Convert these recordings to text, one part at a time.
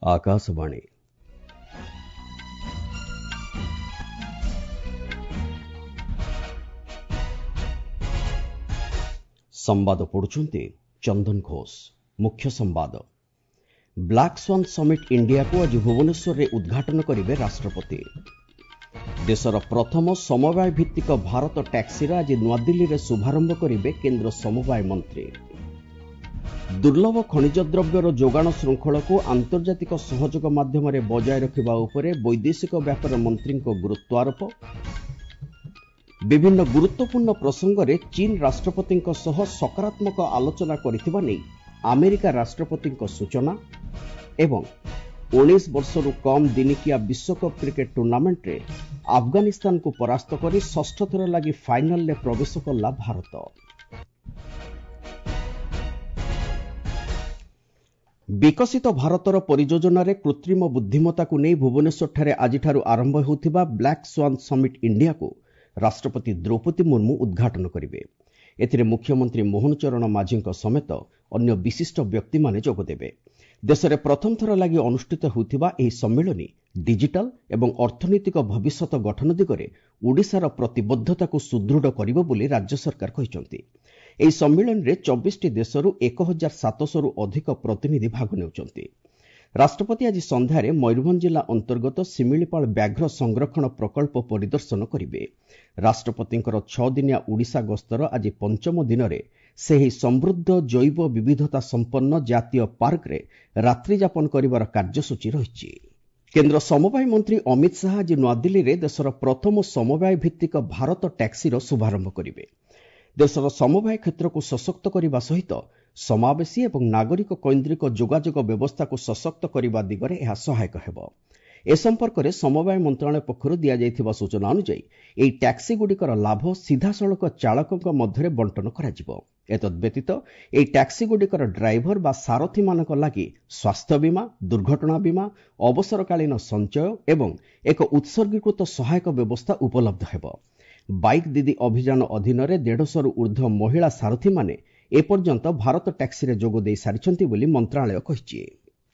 आकाशवाणी संवाद पढ़ुछंती चंदन घोष। मुख्य संवाद ब्लैक स्वान समिट इंडिया को आज भुवनेश्वर में उद्घाटन करेंगे राष्ट्रपति। देशर प्रथम समवाय भित्तिक भारत टैक्सी आज नूआदिल्ली में शुभारंभ करेंगे केंद्र समवाय मंत्री। दुर्लभ खनिज द्रव्यर जोगाण श्रृंखल को आंतर्जातिक सहयोग माध्यम बजाय रखा उपरे वैदेशिक व्यापार मंत्री गुरुत्वारोप। विभिन्न गुरुत्वपूर्ण प्रसंग में चीन राष्ट्रपति सकारात्मक आलोचना करथिबा नै अमेरिका राष्ट्रपति सूचना एवं 19 वर्षरु कम दिनिकिया विश्वकप क्रिकेट टूर्नामेंट रे अफगानिस्तान को परास्त कर षष्ठ थर लगी फाइनल में प्रवेश कला भारत। विकसित भारतर परियोजन कृत्रिम बुद्धिमत्ता को नहीं भुवनेश्वर ठारे आजिठारु आरंभ होउथिबा ब्लैक स्वान समिट इंडिया को राष्ट्रपति द्रौपदी मुर्मू उद्घाटन करेंगे। एथिरे मुख्यमंत्री मोहन चरण माझी समेत अन्य विशिष्ट व्यक्ति माने जोगदेबे। देश में प्रथम थर लगी अनुष्ठित होउथिबा एही सम्मेलनी डिजिटल एवं अर्थनैतिक भविष्यत गठन दिगरे ओडिशार प्रतिबद्धता को सुदृढ़ करिबो बोली राज्य सरकार कहिसंती। एही सम्मेलन रे 24 देशरु 1700 रु अधिक प्रतिनिधि भाग नेउचंती। राष्ट्रपति आज संध्यारे मयूरभंज जिला अंतर्गत सिमिलीपाल व्याघ्र संरक्षण प्रकल्प परिदर्शन करेंगे। राष्ट्रपतिंकर 6 दिनिया ओडिशा गस्तर आज पंचम दिन में से समृद्ध जैव विविधता संपन्न जातीय पार्क रे रात्रि यापन करिवार कार्यसूची रही। केंद्र समवाय मंत्री अमित शाह आज नूआदिल्ली रे देशर प्रथम समवाय भित्तिक भारत टैक्सी शुभारंभ करेंगे। देशर समवाय क्षेत्र को सशक्त करने सहित समावेशी एवं नागरिक कैन्द्रिक जोगाजोग व्यवस्था को सशक्त करने दिगरे यह सहायक हेब। ए संपर्क में समवाय मंत्रालय पक्षर दि जाइथिबा सूचना अनुसार एही टैक्सी गुड़िकर लाभ सीधासलख चालकों मध्य बंटन कराजिबो। एतद्व्यतीत एही टैक्सी गुड़िकर ड्राइवर बा सारथी मानक लागि स्वास्थ्य बीमा, दुर्घटना बीमा, अवसरकालीन संचय एवं एक उत्सर्गीकृत सहायक व्यवस्था उपलब्ध हेब। बाइक दीदी अभियान अधीन 150 रु ऊर्ध्व महिला सारथी माने एपर्यंत भारत टैक्सी रे जोग दे सारिछंती बोली मंत्रालय कहिछि।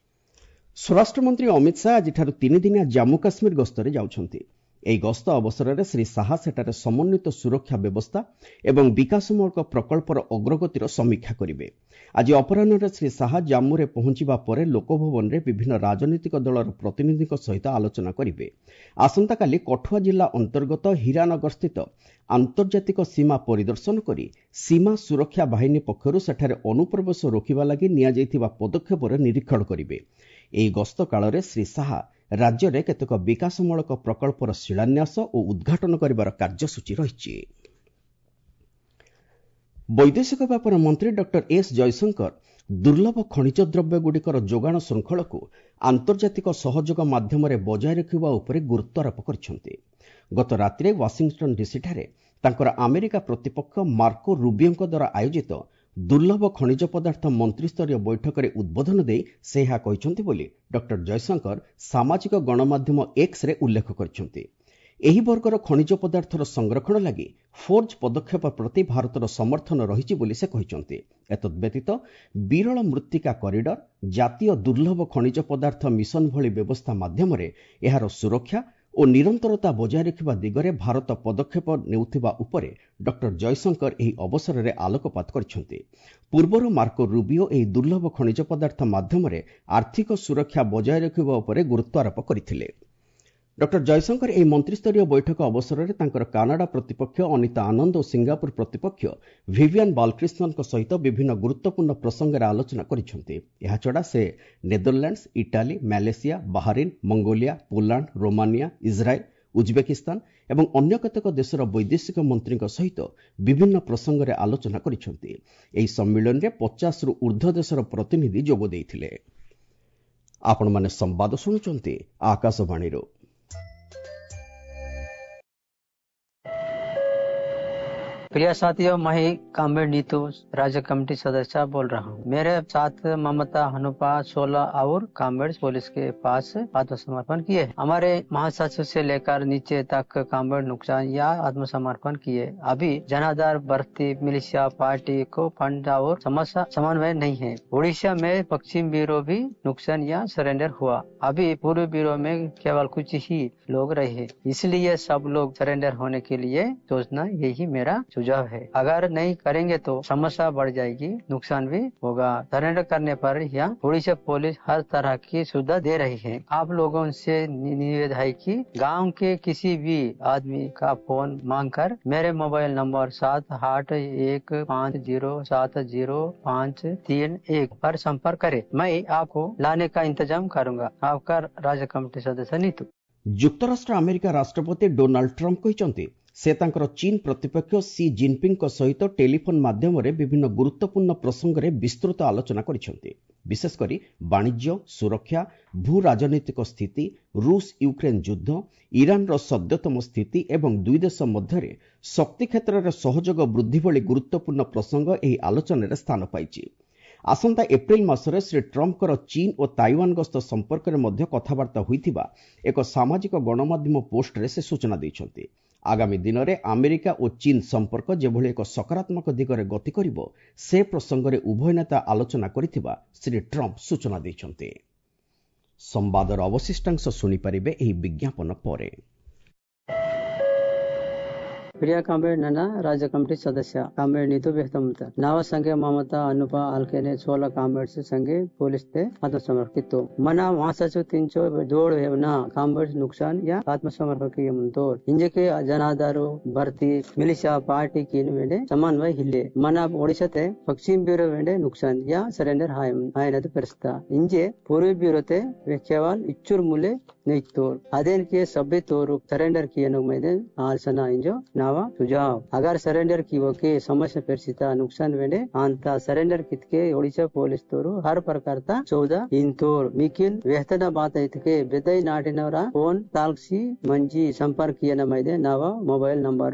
स्वराष्ट्र मंत्री अमित शाह आज 3 दिनिया जम्मू काश्मीर गस्तरे जाउछंती। एही गस्त अवसर में श्री शाह सेठारे समन्वित सुरक्षा व्यवस्था एवं विकासमूलक प्रकल्पर अग्रगतिर समीक्षा करेंगे। आज अपराह्न श्री शाह जम्मू रे पहुंचवा पर लोकभवन रे विभिन्न राजनीतिक दलर प्रतिनिधि सहित आलोचना करेंगे। आसंताकाली कठुआ जिला अंतर्गत हीरानगर स्थित आंतर्जातिक सीमा परिदर्शन करी सीमा सुरक्षा बाहिनी पक्षरु सेठारे अनुप्रवेश रोकिबा लागि निया जाइथिबा पदक्षेपर निरीक्षण करेंगे। एही गस्त काल रे श्री शाह राज्य में केतक विकासमूलक प्रकल्पर शिलान्यास और उद्घाटन करिवार कार्यसूची रही। वैदेशिक व्यापार मंत्री डॉक्टर एस जयशंकर दुर्लभ खनिज द्रव्य गुड़िकर जोगाण श्रृंखल को आंतर्जातिक सहयोग माध्यम बजाय रखा उपरे गुरुत्वारोप करछंती। गत रातिरे वाशिंगटन डीसी ठारे तांकर अमेरिका प्रतिपक्ष मार्को रूबियों द्वारा आयोजित दुर्लभ खनिज पदार्थ मंत्रीस्तरीय बैठक में उद्बोधन दे से यह कहते बोली डॉक्टर जयशंकर सामाजिक गणमाध्यम एक्स रे उल्लेख करछंती। एही वर्गर खनिज पदार्थर संरक्षण लगी फोर्ज पदक्षेप प्रति भारतर समर्थन रही बोली से कहते। एतद्व्यतीत विरल मृत्तिका कॉरिडोर, जातीय दुर्लभ खनिज पदार्थ मिशन भली व्यवस्था माध्यम यार सुरक्षा और निरंतरता बजाय रखा दिगरे भारत पदक्षेप नेउथिबा उपरे डॉक्टर जयशंकर एही अवसर में आलोकपात करछंती। पूर्वर मार्को रूबियो एही दुर्लभ खनिज पदार्थ माध्यम आर्थिक सुरक्षा बजाय रखा उपरे गुरुत्वारोप करथिले। डॉक्टर जयशंकर एही मंत्रीस्तरीय बैठक अवसर में तांकर कानाडा प्रतिपक्ष अनिता आनंद और सिंगापुर प्रतिपक्ष विवियन बालकृष्णन सहित विभिन्न गुरुत्वपूर्ण प्रसंग में आलोचना करिसेंती। एहाछड़ा से Netherlands, Italy, Malaysia, Bahrain, Mongolia, Poland, Romania, Israel, Uzbekistan एवं अन्य केतक देशर वैदेशिक मंत्री सहित विभिन्न प्रसंग में आलोचना करिसेंती। एही सम्मेलन में 50 रु ऊर्ध्व देशर प्रतिनिधि जोग देइथिले। आपण माने संवाद सुनुचंती आकाशवाणी रो। प्रिय साथियों, मैं कामरेड नीतू राज्य कमेटी सदस्य बोल रहा हूँ। मेरे साथ ममता हनुपा 16 और कामरेड पुलिस के पास आत्मसमर्पण किए। हमारे महासचिव से लेकर नीचे तक कामरेड नुकसान या आत्मसमर्पण किए। अभी जनाधार भर्ती मिलिशिया पार्टी को फंड और समस्या समन्वय नहीं है। उड़ीसा में पश्चिम ब्यूरो भी नुकसान या सरेंडर हुआ। अभी पूर्व ब्यूरो में केवल कुछ ही लोग रहे, इसलिए सब लोग सरेंडर होने के लिए सोचना यही मेरा सुझाव है। अगर नहीं करेंगे तो समस्या बढ़ जाएगी, नुकसान भी होगा। सरेंडर करने पर यह उड़ीसा पुलिस हर तरह की सुविधा दे रही है। आप लोगों से निवेदन है कि गांव के किसी भी आदमी का फोन मांग कर मेरे मोबाइल नंबर 7815070531 पर संपर्क करें। मैं आपको लाने का इंतजाम करूंगा। आपका राज्य कमेटी सदस्य नीतू। ଯୁକ୍ତରାଷ୍ଟ୍ର ଆମେରିକା ରାଷ୍ଟ୍ରପତି ଡୋନାଲ୍ଡ ଟ୍ରମ୍ପ କହିଛନ୍ତି ସେ ତାଙ୍କର ଚୀନ ପ୍ରତିପକ୍ଷ ସି ଜିନପିଙ୍ଗଙ୍କ ସହିତ ଟେଲିଫୋନ୍ ମାଧ୍ୟମରେ ବିଭିନ୍ନ ଗୁରୁତ୍ୱପୂର୍ଣ୍ଣ ପ୍ରସଙ୍ଗରେ ବିସ୍ତୃତ ଆଲୋଚନା କରିଛନ୍ତି। ବିଶେଷକରି ବାଣିଜ୍ୟ, ସୁରକ୍ଷା, ଭୂ ରାଜନୈତିକ ସ୍ଥିତି, ରୁଷ ୟୁକ୍ରେନ ଯୁଦ୍ଧ, ଇରାନର ସଦ୍ୟତମ ସ୍ଥିତି ଏବଂ ଦୁଇ ଦେଶ ମଧ୍ୟରେ ଶକ୍ତି କ୍ଷେତ୍ରରେ ସହଯୋଗ ବୃଦ୍ଧି ଭଳି ଗୁରୁତ୍ୱପୂର୍ଣ୍ଣ ପ୍ରସଙ୍ଗ ଏହି ଆଲୋଚନାରେ ସ୍ଥାନ ପାଇଛି। ଆସନ୍ତା ଏପ୍ରିଲ ମାସରେ ଶ୍ରୀ ଟ୍ରମ୍ପଙ୍କର ଚୀନ ଓ ତାଇୱାନ ଗସ୍ତ ସମ୍ପର୍କରେ ମଧ୍ୟ କଥାବାର୍ତ୍ତା ହୋଇଥିବା ଏକ ସାମାଜିକ ଗଣମାଧ୍ୟମ ପୋଷ୍ଟରେ ସେ ସୂଚନା ଦେଇଛନ୍ତି। ଆଗାମୀ ଦିନରେ ଆମେରିକା ଓ ଚୀନ ସମ୍ପର୍କ ଯେଭଳି ଏକ ସକାରାତ୍ମକ ଦିଗରେ ଗତି କରିବ ସେ ପ୍ରସଙ୍ଗରେ ଉଭୟ ନେତା ଆଲୋଚନା କରିଥିବା ଶ୍ରୀ ଟ୍ରମ୍ପ ସୂଚନା ଦେଇଛନ୍ତି। ସମ୍ବାଦର ଅବଶିଷ୍ଟାଂଶ ଶୁଣିପାରିବେ ଏହି ବିଜ୍ଞାପନ ପରେ। प्रिय कामरेड नन्ना राज्य कमेटी सदस्य कामरेड नीतू व्यक्तमत नाव संगे ममता अनुपा अलकेने 16 कामरेड संगे पुलिस ते आत्मसमर्पितो मना महासचिव 300 जोड़ हेवना कामरेड नुकसान या आत्मसमर्पण ಮುಂತೋ ಇಂಜಕೆ ಜನಾಧಾರು ಭರ್ತಿ मिलिशिया पार्टी की वेंडे समन्वय हिले मना ओडिशा पश्चिम ब्यूरो वेंडे नुकसान या सरेंडर हायनद परिस्ता इंजे पूर्व ब्यूरो ते केवल इच्छुर मूल्य नहीं अदेन के सभ्य तोरु सरेंडर किए मैंने आलसना इंजो नावा सुझाव अगर सरेंडर की के समस्या परिस्थिति नुकसान वेंडे अंत सरेंडर कितके ओडिशा पुलिस तोरु हर प्रकार ता चौदा इंतोर मिकिल वेतन बात के बेदई नाटिनवरा फोन तालसी मंजी संपर्क किए मैंने नावा मोबाइल नंबर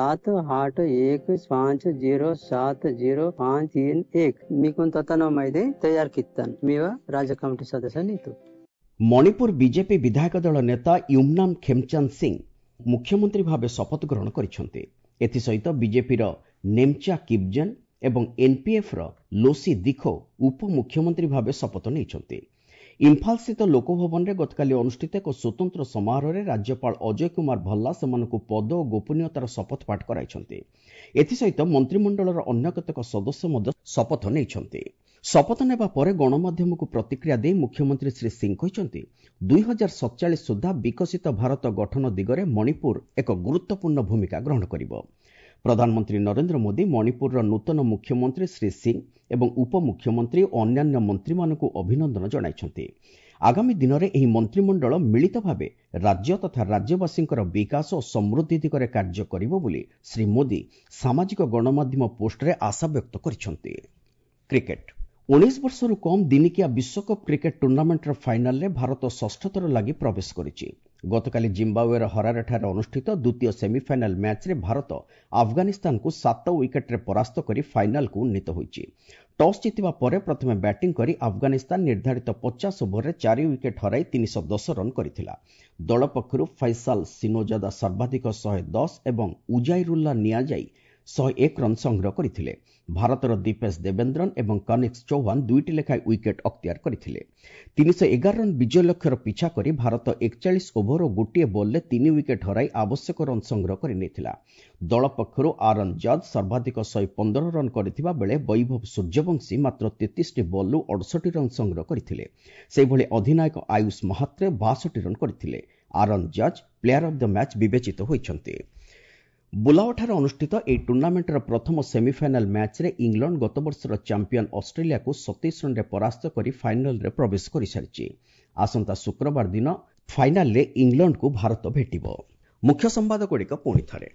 7815070531 मिकुन ततन मैंने तैयार कितन मेवा राज्य कमेटी सदस्य नीतू। ମଣିପୁର ବିଜେପି ବିଧାୟକ ଦଳ ନେତା ୟୁମନାମ ଖେମଚାନ୍ଦ ସିଂ ମୁଖ୍ୟମନ୍ତ୍ରୀ ଭାବେ ଶପଥ ଗ୍ରହଣ କରିଛନ୍ତି। ଏଥିସହିତ ବିଜେପିର ନେମଚା କିପଜେନ୍ ଏବଂ ଏନ୍ପିଏଫ୍ର ଲୋସି ଦିଖୋ ଉପମୁଖ୍ୟମନ୍ତ୍ରୀ ଭାବେ ଶପଥ ନେଇଛନ୍ତି। ଇମ୍ଫାଲସ୍ଥିତ ଲୋକଭବନରେ ଗତକାଲି ଅନୁଷ୍ଠିତ ଏକ ସ୍ୱତନ୍ତ୍ର ସମାରୋହରେ ରାଜ୍ୟପାଳ ଅଜୟ କୁମାର ଭଲ୍ଲା ସେମାନଙ୍କୁ ପଦ ଓ ଗୋପନୀୟତାର ଶପଥ ପାଠ କରାଇଛନ୍ତି। ଏଥିସହିତ ମନ୍ତ୍ରିମଣ୍ଡଳର ଅନ୍ୟ କେତେକ ସଦସ୍ୟ ମଧ୍ୟ ଶପଥ ନେଇଛନ୍ତି। ଶପଥ ନେବା ପରେ ଗଣମାଧ୍ୟମକୁ ପ୍ରତିକ୍ରିୟା ଦେଇ ମୁଖ୍ୟମନ୍ତ୍ରୀ ଶ୍ରୀ ସିଂ କହିଛନ୍ତି 2047 ସୁଦ୍ଧା ବିକଶିତ ଭାରତ ଗଠନ ଦିଗରେ ମଣିପୁର ଏକ ଗୁରୁତ୍ୱପୂର୍ଣ୍ଣ ଭୂମିକା ଗ୍ରହଣ କରିବ। ପ୍ରଧାନମନ୍ତ୍ରୀ ନରେନ୍ଦ୍ର ମୋଦି ମଣିପୁରର ନୂତନ ମୁଖ୍ୟମନ୍ତ୍ରୀ ଶ୍ରୀ ସିଂ ଏବଂ ଉପମୁଖ୍ୟମନ୍ତ୍ରୀ ଓ ଅନ୍ୟାନ୍ୟ ମନ୍ତ୍ରୀମାନଙ୍କୁ ଅଭିନନ୍ଦନ ଜଣାଇଛନ୍ତି। ଆଗାମୀ ଦିନରେ ଏହି ମନ୍ତ୍ରିମଣ୍ଡଳ ମିଳିତ ଭାବେ ରାଜ୍ୟ ତଥା ରାଜ୍ୟବାସୀଙ୍କର ବିକାଶ ଓ ସମୃଦ୍ଧି ଦିଗରେ କାର୍ଯ୍ୟ କରିବ ବୋଲି ଶ୍ରୀ ମୋଦି ସାମାଜିକ ଗଣମାଧ୍ୟମ ପୋଷ୍ଟରେ ଆଶା ବ୍ୟକ୍ତ କରିଛନ୍ତି। କ୍ରିକେଟ୍ 19 ବର୍ଷରୁ କମ୍ ଦିନିକିଆ ବିଶ୍ୱକପ୍ କ୍ରିକେଟ୍ ଟୁର୍ଣ୍ଣାମେଣ୍ଟର ଫାଇନାଲରେ ଭାରତ ଷଷ୍ଠ ଥର ଲାଗି ପ୍ରବେଶ କରିଛି। ଗତକାଲି ଜିମ୍ବାୱେର ହରାରେଠାରେ ଅନୁଷ୍ଠିତ ଦ୍ୱିତୀୟ ସେମିଫାଇନାଲ ମ୍ୟାଚ୍ରେ ଭାରତ ଆଫଗାନିସ୍ତାନକୁ 7 ୱିକେଟ୍ରେ ପରାସ୍ତ କରି ଫାଇନାଲକୁ ଉନ୍ନୀତ ହୋଇଛି। ଟସ୍ ଜିତିବା ପରେ ପ୍ରଥମେ ବ୍ୟାଟିଂ କରି ଆଫଗାନିସ୍ତାନ ନିର୍ଦ୍ଧାରିତ 50 ଓଭରରେ 4 ୱିକେଟ୍ ହରାଇ 310 ରନ୍ କରିଥିଲା। ଦଳ ପକ୍ଷରୁ ଫୈସାଲ ସିନୋଜାଦା ସର୍ବାଧିକ 110 ଏବଂ ଉଜାଇରୁଲ୍ଲା ନିଆଜାଇ 101 ରନ୍ ସଂଗ୍ରହ କରିଥିଲେ। ଭାରତର ଦୀପେଶ ଦେବେନ୍ଦ୍ରନ୍ ଏବଂ କନିକ୍ସ ଚୌହାନ 2ଟି ଲେଖାଏଁ ୱିକେଟ୍ ଅକ୍ତିଆର କରିଥିଲେ। 311 ରନ୍ ବିଜୟ ଲକ୍ଷ୍ୟର ପିଛା କରି ଭାରତ 41 ଓଭର ଓ ଗୋଟିଏ ବଲ୍ରେ 3 ୱିକେଟ୍ ହରାଇ ଆବଶ୍ୟକ ରନ୍ ସଂଗ୍ରହ କରିନେଇଥିଲା। ଦଳ ପକ୍ଷରୁ ଆରନ୍ ଜଜ୍ ସର୍ବାଧିକ 115 ରନ୍ କରିଥିବା ବେଳେ ବୈଭବ ସୂର୍ଯ୍ୟବଂଶୀ ମାତ୍ର 33ଟି ବଲ୍ରୁ 68 ରନ୍ ସଂଗ୍ରହ କରିଥିଲେ। ସେହିଭଳି ଅଧିନାୟକ ଆୟୁଷ ମହାତ୍ରେ 62 ରନ୍ କରିଥିଲେ। ଆରନ୍ ଜଜ୍ ପ୍ଲେୟାର ଅଫ୍ ଦ ମ୍ୟାଚ୍ ବିବେଚିତ ହୋଇଛନ୍ତି। ବୁଲାଓଠାରେ ଅନୁଷ୍ଠିତ ଏହି ଟୁର୍ଣ୍ଣାମେଣ୍ଟର ପ୍ରଥମ ସେମିଫାଇନାଲ ମ୍ୟାଚ୍ରେ ଇଂଲଣ୍ଡ ଗତବର୍ଷର ଚାମ୍ପିୟନ ଅଷ୍ଟ୍ରେଲିଆକୁ 27 ରନ୍ରେ ପରାସ୍ତ କରି ଫାଇନାଲରେ ପ୍ରବେଶ କରିସାରିଛି। ଆସନ୍ତା ଶୁକ୍ରବାର ଦିନ ଫାଇନାଲରେ ଇଂଲଣ୍ଡକୁ ଭାରତ ଭେଟିବ। ମୁଖ୍ୟ ସମ୍ବାଦଗୁଡ଼ିକ ପୁଣି ଥରେ।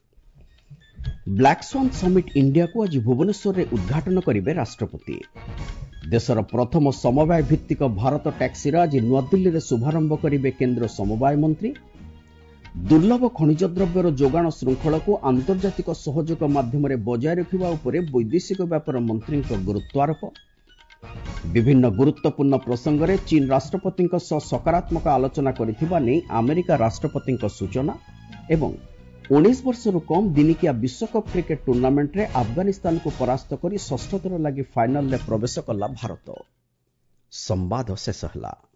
ବ୍ଲାକ୍ ସ୍ୱାନ୍ ସମିଟ୍ ଇଣ୍ଡିଆକୁ ଆଜି ଭୁବନେଶ୍ୱରରେ ଉଦ୍ଘାଟନ କରିବେ ରାଷ୍ଟ୍ରପତି। ଦେଶର ପ୍ରଥମ ସମବାୟ ଭିତ୍ତିକ ଭାରତ ଟ୍ୟାକ୍ସିର ଆଜି ନୂଆଦିଲ୍ଲୀରେ ଶୁଭାରମ୍ଭ କରିବେ କେନ୍ଦ୍ର ସମବାୟ ମନ୍ତ୍ରୀ। ଦୁର୍ଲଭ ଖଣିଜ ଦ୍ରବ୍ୟର ଯୋଗାଣ ଶୃଙ୍ଖଳକୁ ଆନ୍ତର୍ଜାତିକ ସହଯୋଗ ମାଧ୍ୟମରେ ବଜାୟ ରଖିବା ଉପରେ ବୈଦେଶିକ ବ୍ୟାପାର ମନ୍ତ୍ରୀଙ୍କ ଗୁରୁତ୍ୱାରୋପ। ବିଭିନ୍ନ ଗୁରୁତ୍ୱପୂର୍ଣ୍ଣ ପ୍ରସଙ୍ଗରେ ଚୀନ ରାଷ୍ଟ୍ରପତିଙ୍କ ସହ ସକାରାତ୍ମକ ଆଲୋଚନା କରିଥିବା ନେଇ ଆମେରିକା ରାଷ୍ଟ୍ରପତିଙ୍କ ସୂଚନା ଏବଂ 19 ବର୍ଷରୁ କମ୍ ଦିନିକିଆ ବିଶ୍ୱକପ୍ କ୍ରିକେଟ୍ ଟୁର୍ଣ୍ଣାମେଣ୍ଟରେ ଆଫଗାନିସ୍ତାନକୁ ପରାସ୍ତ କରି ଷଷ୍ଠ ଥର ଲାଗି ଫାଇନାଲରେ ପ୍ରବେଶ କଲା ଭାରତ। ସମ୍ବାଦ ଶେଷ ହେଲା।